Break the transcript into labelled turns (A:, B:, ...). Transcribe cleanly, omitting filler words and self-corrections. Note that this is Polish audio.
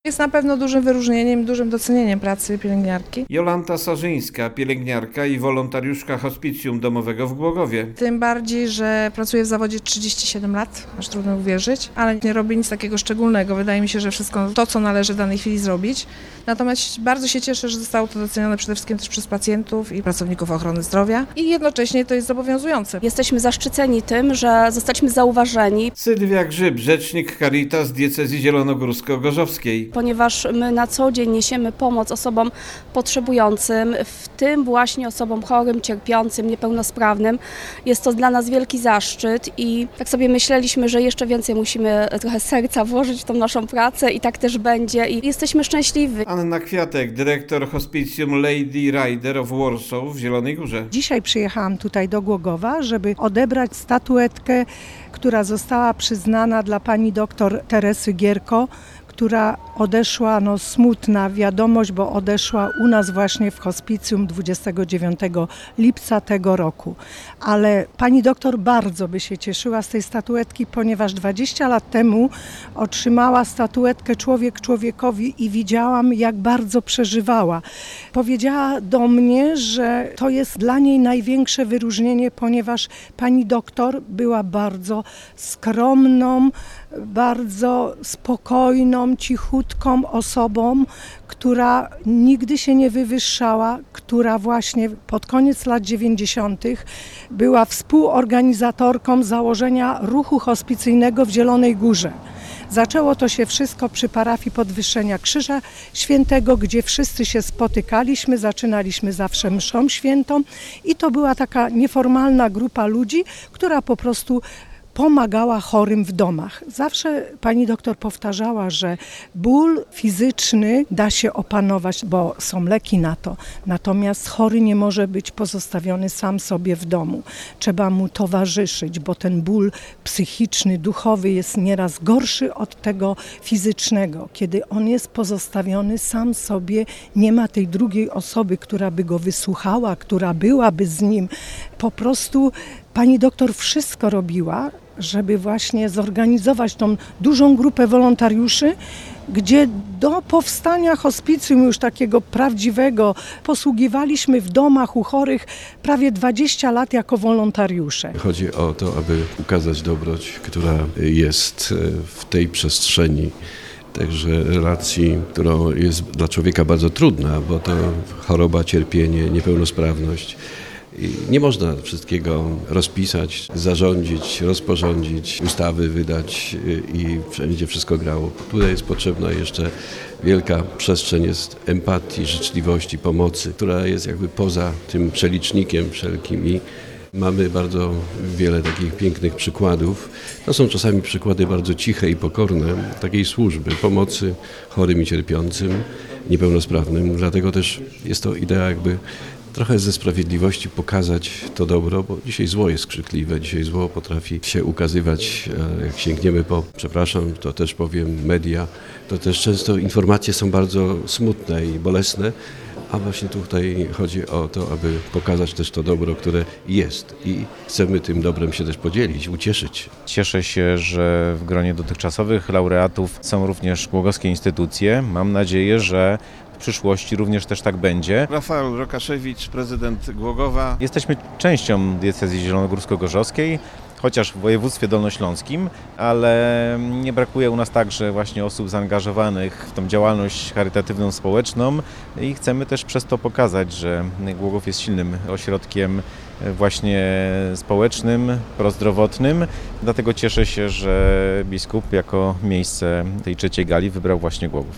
A: Jest na pewno dużym wyróżnieniem, dużym docenieniem pracy pielęgniarki.
B: Jolanta Sarzyńska, pielęgniarka i wolontariuszka hospicjum domowego w Głogowie.
A: Tym bardziej, że pracuję w zawodzie 37 lat, aż trudno uwierzyć, ale nie robię nic takiego szczególnego. Wydaje mi się, że wszystko to, co należy w danej chwili zrobić. Natomiast bardzo się cieszę, że zostało to docenione przede wszystkim też przez pacjentów i pracowników ochrony zdrowia i jednocześnie to jest zobowiązujące.
C: Jesteśmy zaszczyceni tym, że zostaliśmy zauważeni,
B: Sylwia Grzyb, rzecznik Caritas diecezji zielonogórsko-gorzowskiej.
C: ponieważ my na co dzień niesiemy pomoc osobom potrzebującym, w tym właśnie osobom chorym, cierpiącym, niepełnosprawnym. Jest to dla nas wielki zaszczyt i tak sobie myśleliśmy, że jeszcze więcej musimy trochę serca włożyć w tą naszą pracę i tak też będzie i jesteśmy szczęśliwi.
B: Anna Kwiatek, dyrektor hospicjum Lady Rider of Warsaw w Zielonej Górze.
D: Dzisiaj przyjechałam tutaj do Głogowa, żeby odebrać statuetkę, która została przyznana dla pani doktor Teresy Gierko, która odeszła, smutna wiadomość, bo odeszła u nas właśnie w hospicjum 29 lipca tego roku. Ale pani doktor bardzo by się cieszyła z tej statuetki, ponieważ 20 lat temu otrzymała statuetkę Człowiek człowiekowi i widziałam, jak bardzo przeżywała. Powiedziała do mnie, że to jest dla niej największe wyróżnienie, ponieważ pani doktor była bardzo skromną, bardzo spokojną, cichutką osobą, która nigdy się nie wywyższała, która właśnie pod koniec lat 90. była współorganizatorką założenia ruchu hospicyjnego w Zielonej Górze. Zaczęło to się wszystko przy parafii Podwyższenia Krzyża Świętego, gdzie wszyscy się spotykaliśmy, zaczynaliśmy zawsze mszą świętą i to była taka nieformalna grupa ludzi, która po prostu pomagała chorym w domach. Zawsze pani doktor powtarzała, że ból fizyczny da się opanować, bo są leki na to. Natomiast chory nie może być pozostawiony sam sobie w domu. Trzeba mu towarzyszyć, bo ten ból psychiczny, duchowy jest nieraz gorszy od tego fizycznego. Kiedy on jest pozostawiony sam sobie, nie ma tej drugiej osoby, która by go wysłuchała, która byłaby z nim. Po prostu pani doktor wszystko robiła, żeby właśnie zorganizować tą dużą grupę wolontariuszy, gdzie do powstania hospicjum już takiego prawdziwego posługiwaliśmy w domach u chorych prawie 20 lat jako wolontariusze.
E: Chodzi o to, aby ukazać dobroć, która jest w tej przestrzeni. Także relacji, która jest dla człowieka bardzo trudna, bo to choroba, cierpienie, niepełnosprawność. I nie można wszystkiego rozpisać, zarządzić, rozporządzić, ustawy wydać i wszędzie wszystko grało. Tutaj jest potrzebna jeszcze wielka przestrzeń jest empatii, życzliwości, pomocy, która jest jakby poza tym przelicznikiem wszelkim i mamy bardzo wiele takich pięknych przykładów. To są czasami przykłady bardzo ciche i pokorne takiej służby, pomocy chorym i cierpiącym, niepełnosprawnym. Dlatego też jest to idea jakby trochę ze sprawiedliwości pokazać to dobro, bo dzisiaj zło jest krzykliwe, dzisiaj zło potrafi się ukazywać, jak sięgniemy po, to też powiem, media, to też często informacje są bardzo smutne i bolesne, a właśnie tutaj chodzi o to, aby pokazać też to dobro, które jest i chcemy tym dobrem się też podzielić, ucieszyć.
F: Cieszę się, że w gronie dotychczasowych laureatów są również głogowskie instytucje. Mam nadzieję, że w przyszłości również też tak będzie.
B: Rafał Rokaszewicz, prezydent Głogowa.
F: Jesteśmy częścią diecezji zielonogórsko-gorzowskiej, chociaż w województwie dolnośląskim, ale nie brakuje u nas także właśnie osób zaangażowanych w tą działalność charytatywną, społeczną i chcemy też przez to pokazać, że Głogów jest silnym ośrodkiem właśnie społecznym, prozdrowotnym. Dlatego cieszę się, że biskup jako miejsce tej trzeciej gali wybrał właśnie Głogów.